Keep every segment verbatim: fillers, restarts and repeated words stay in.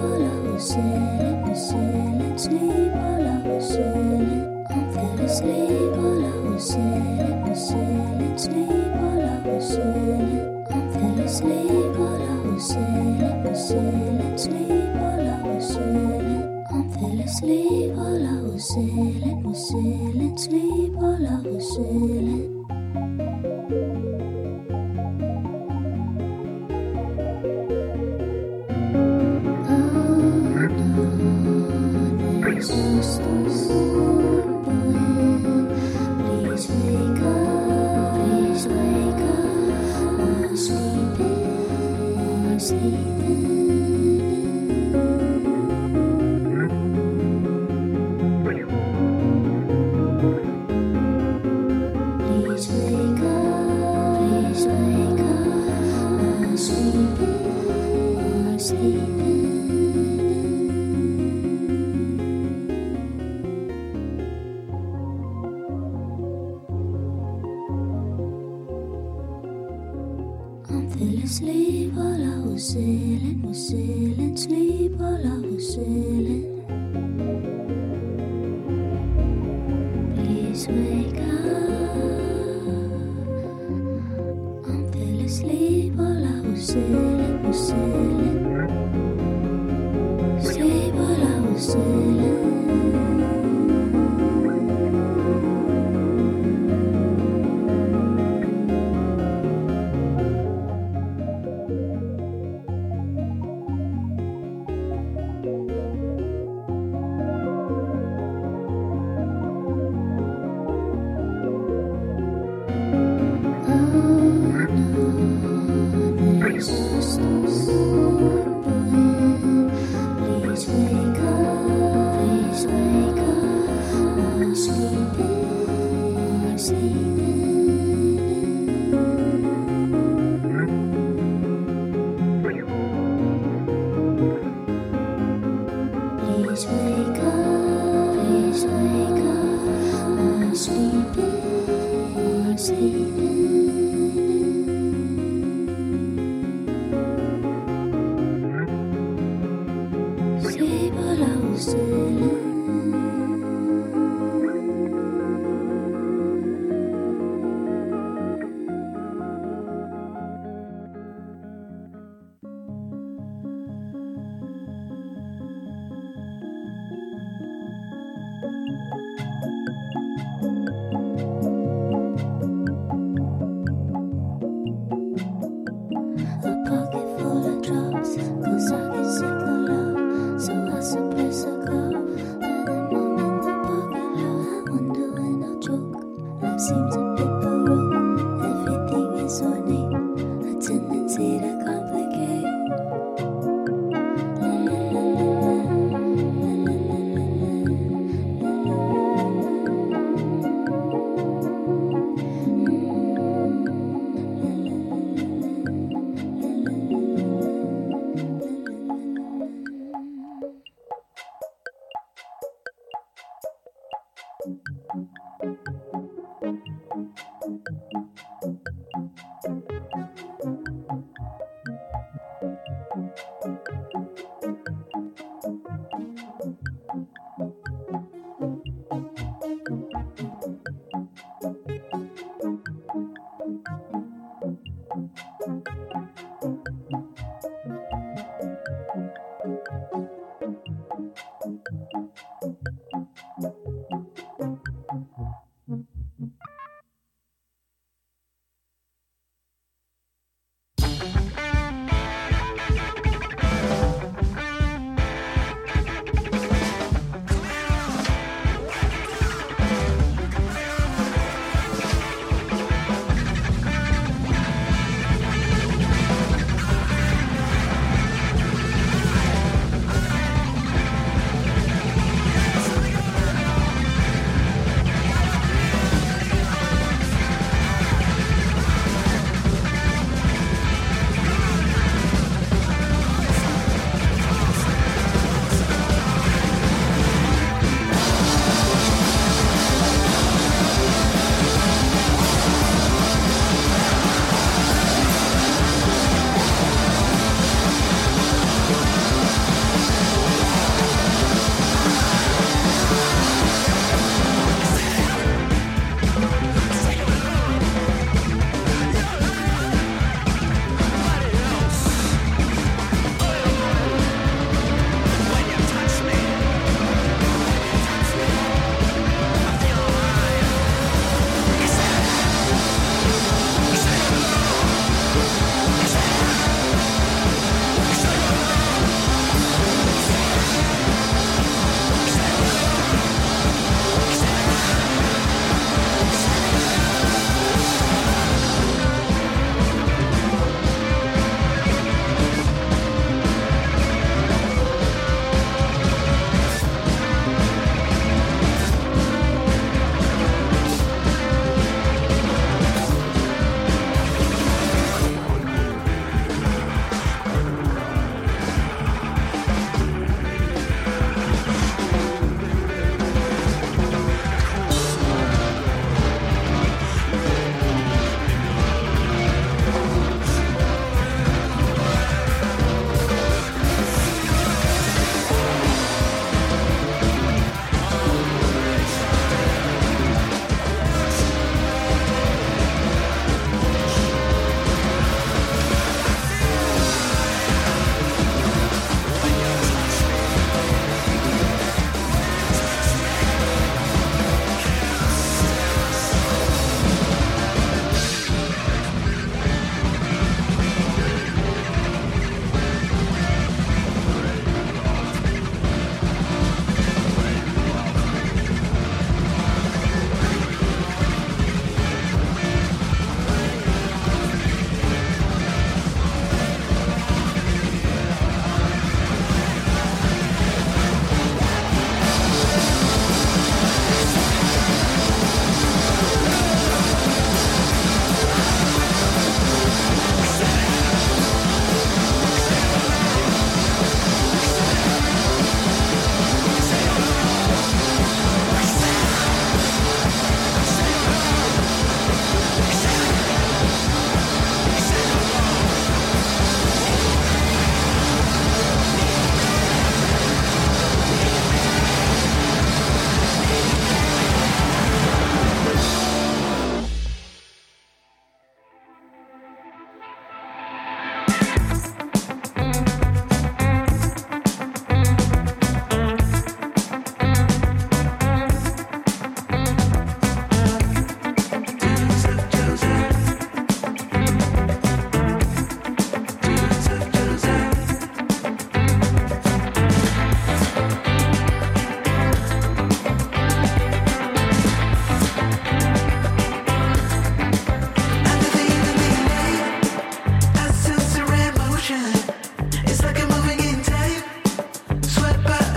while I was sailing, was sailing, sleep while I was sailing. I'm fell asleep while I was sailing, was sailing, sleep while I was sailing. I'm fell asleep while I was sailing, was sailing, sleep while I was sailing. I'm fell asleep while I was sailing, was sailing, sleep while I was sailing. Sleep while I was sailing, was sailing, sleep while I was sailing. Please wake up. I'm fell asleep while I was sailing, was sailing. Sleep while I was sailing. Cause I get sick of love, so I suppress a girl.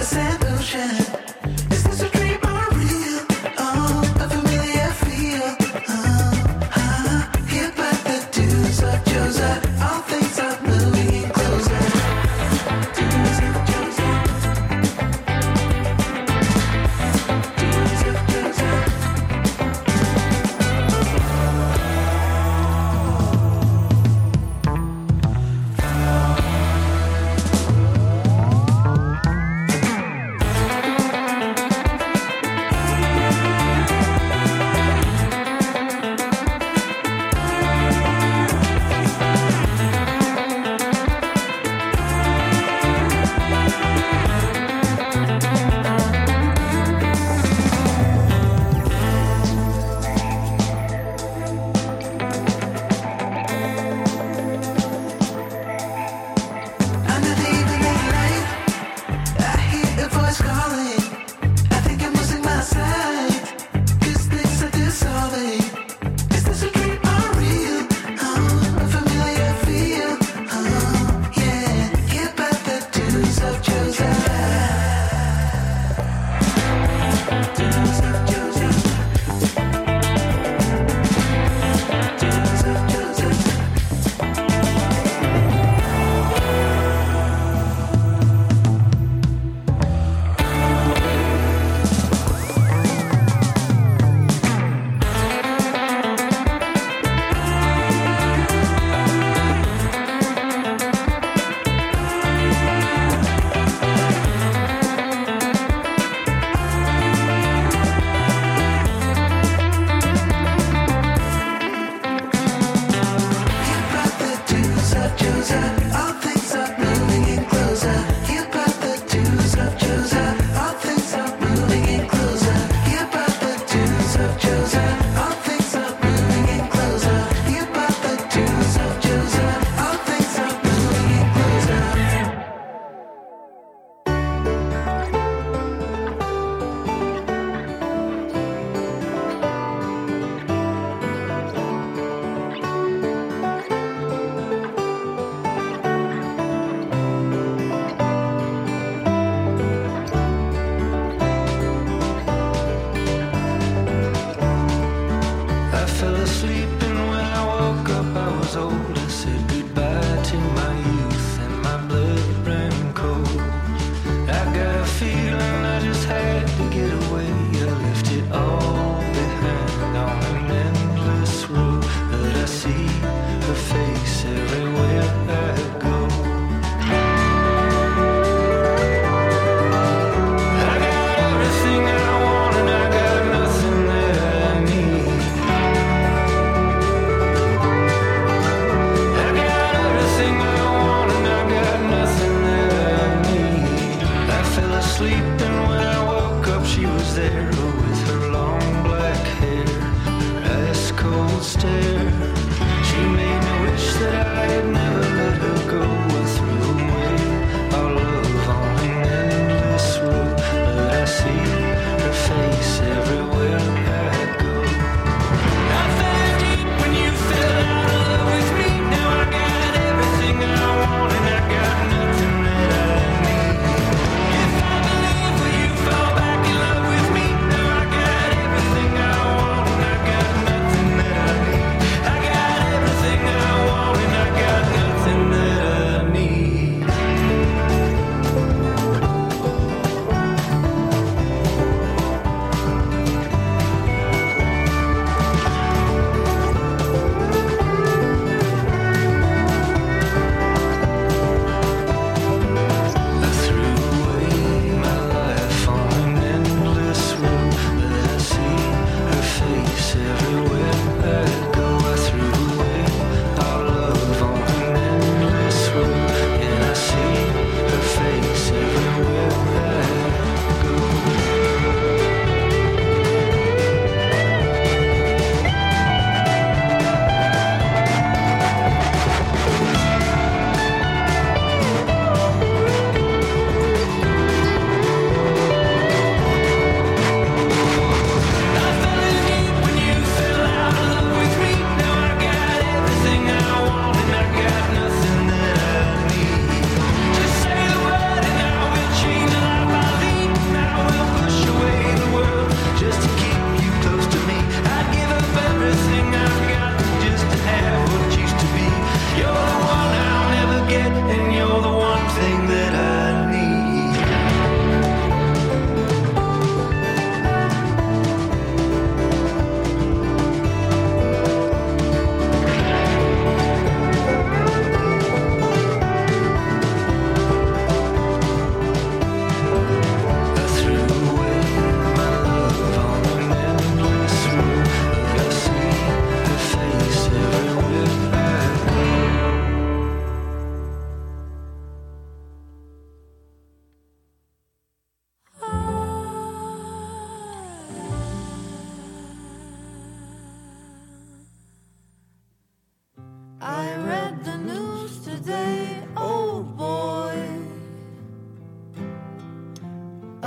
I got everything I want and I got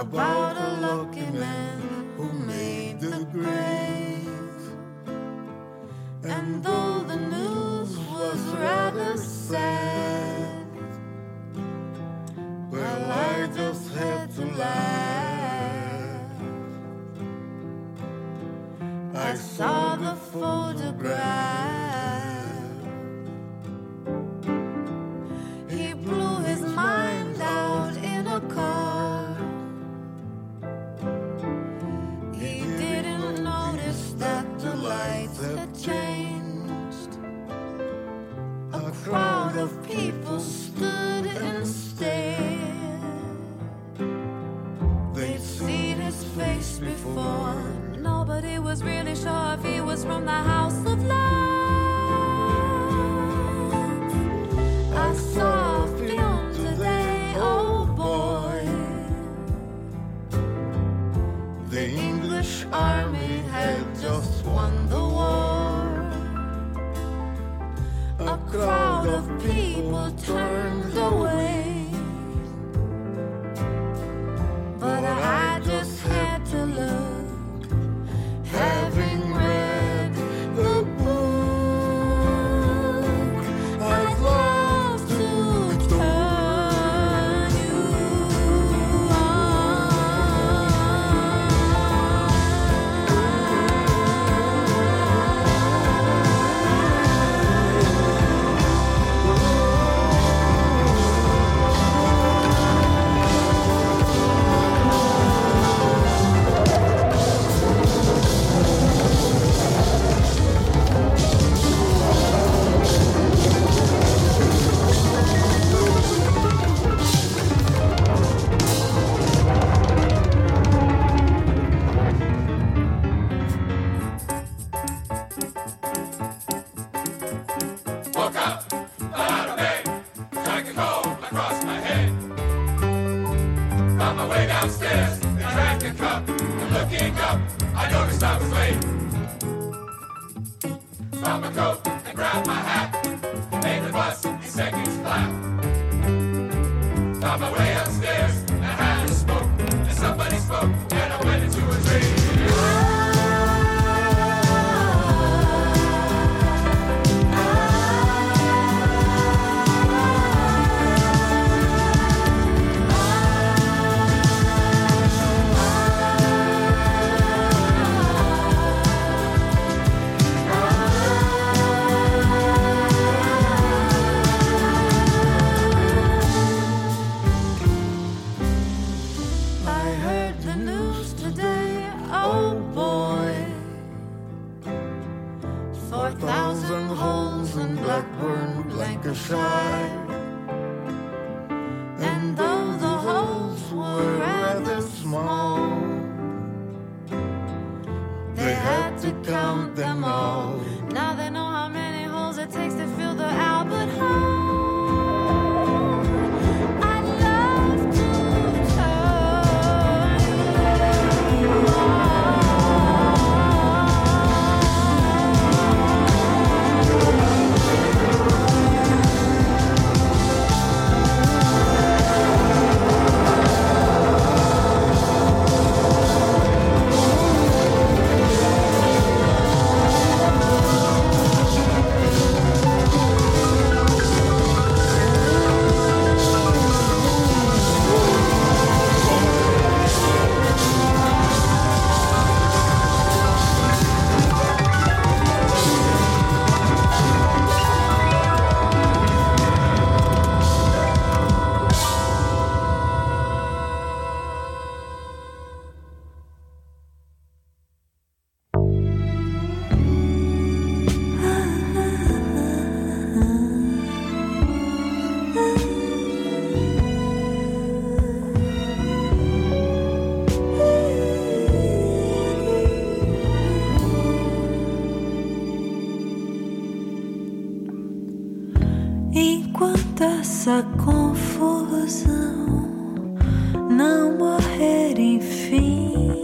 about a lucky man who made the grave. And though the news was rather sad, well, I just had to laugh. I saw the photograph. He blew his mind out in a car. He didn't notice that the lights had changed. A crowd of people stood and stared. They'd seen his face before. Nobody was really sure if he was from the House of Love. I saw a film today, oh boy. The English army had just won the war. A crowd of people turned away, but I just had to look, having read the book. I'd love to turn you essa confusão não morrer, enfim.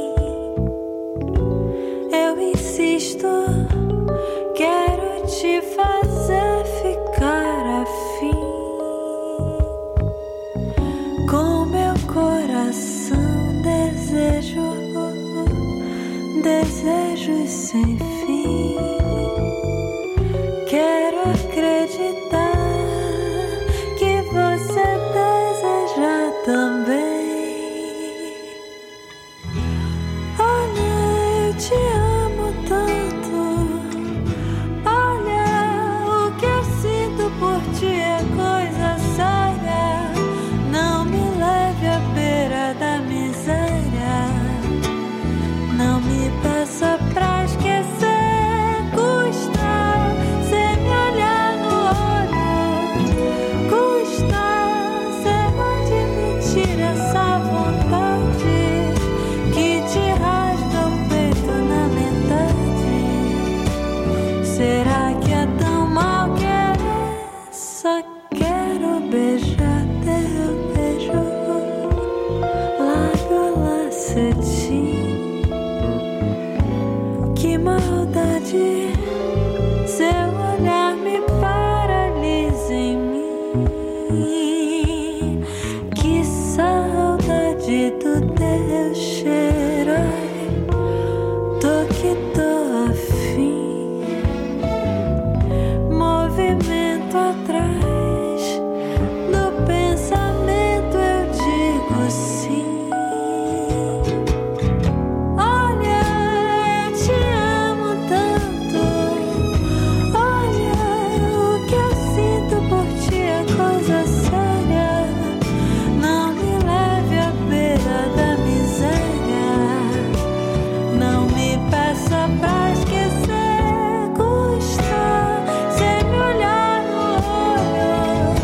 Eu insisto, quero te fazer ficar afim com meu coração. vontade que te rasga o peito na metade. Será que é tão mal querer? Só quero beijar teu beijo, lábio lá cetim. Que maldade, seu olhar me paralisa em mim. Que saudade do teu cheiro, ai, tô que tô afim. Movimento atrás do pensamento, eu digo sim. Olha, eu te amo tanto. Olha, o que eu sinto por ti é coisa séria. Não me leve à beira da miséria. Não me peça pra esquecer. Custa cê me olhar no olho.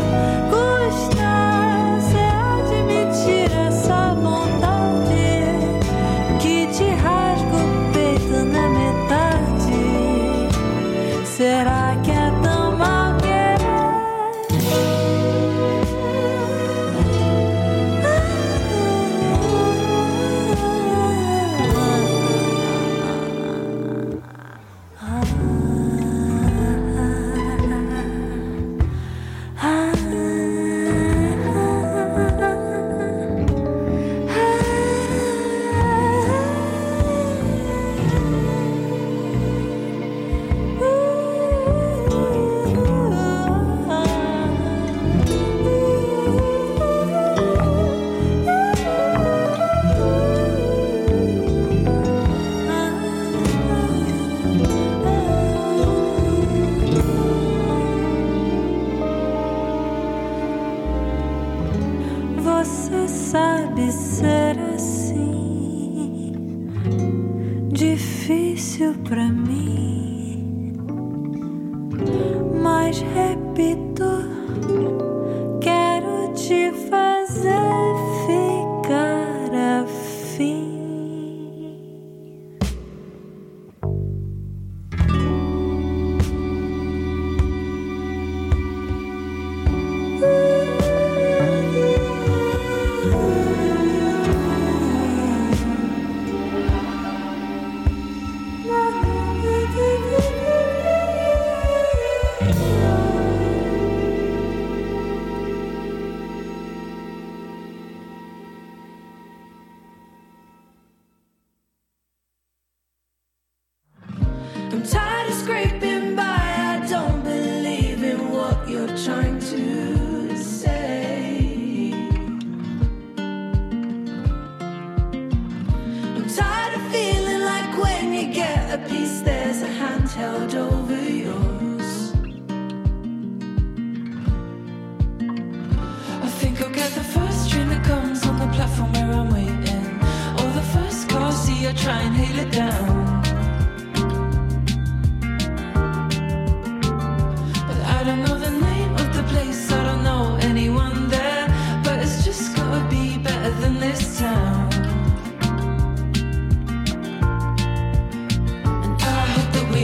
Custa cê admitir essa vontade que te rasga o peito na metade. Será que é tão mal querer? Você sabe ser assim, difícil pra mim, mas repito, quero te fazer ficar afim. I'm tired of scraping by. I don't believe in what you're trying to say. I'm tired of feeling like when you get a piece, there's a hand held over yours. I think I'll get the first train that comes on the platform where I'm waiting, or the first car, see you try and hail it down. I don't know the name of the place, I don't know anyone there, but it's just gotta be better than this town. And I hope that we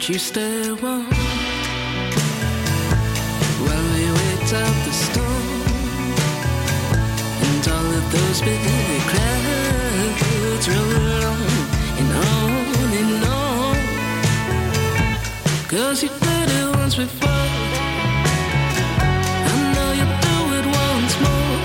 let you stay warm while we wait out the storm and all of those big clouds roll on and on and on. 'Cause you did it once before, I know you'll do it once more.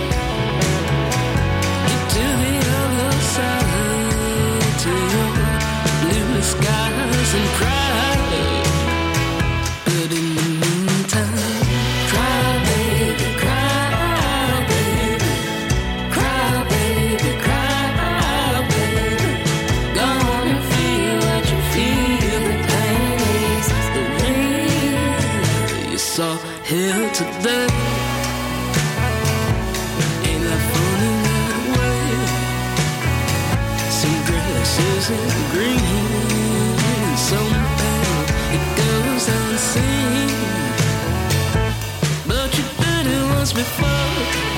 Get to the other side, to your blue skies and cry. But in the meantime, cry baby, cry baby, cry baby, cry baby. Go on and feel what you feel, the pain is the real. You saw here today, ain't that funny that way? Some grass isn't green, some pale, it goes unseen. But you did it once before,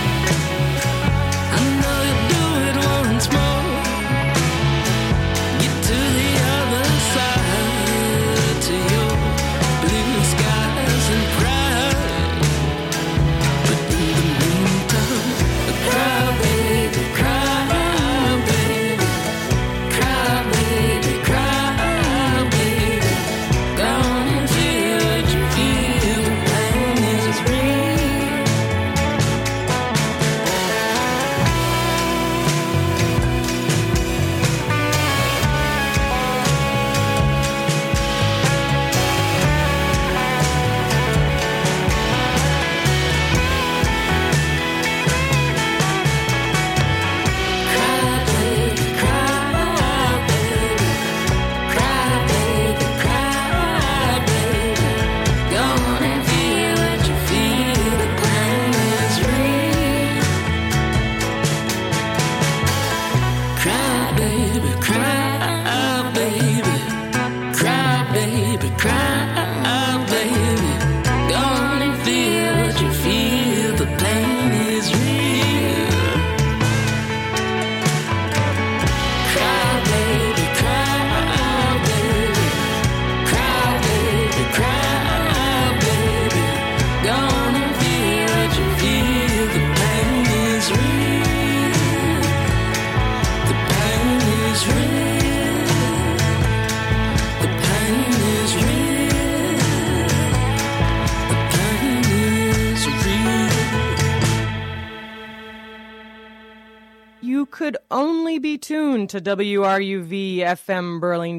I know you'll do it once more. Get to the other side, to your blue skies and cry. But in the meantime, cry baby, cry baby, cry baby, cry baby. Go on and feel what you feel, the pain is real. Cry baby, cry baby, cry baby, cry baby. Go on and feel what you feel, the pain is real. Cry baby, cry baby, cry baby, cry baby. Go on and feel what you feel, the pain is real. Cry baby, cry baby, cry baby, cry baby. Go on and feel what you feel, the pain is real. The pain is real. The pain is real. The pain is real. You could only be tuned to W R U V F M Burlington.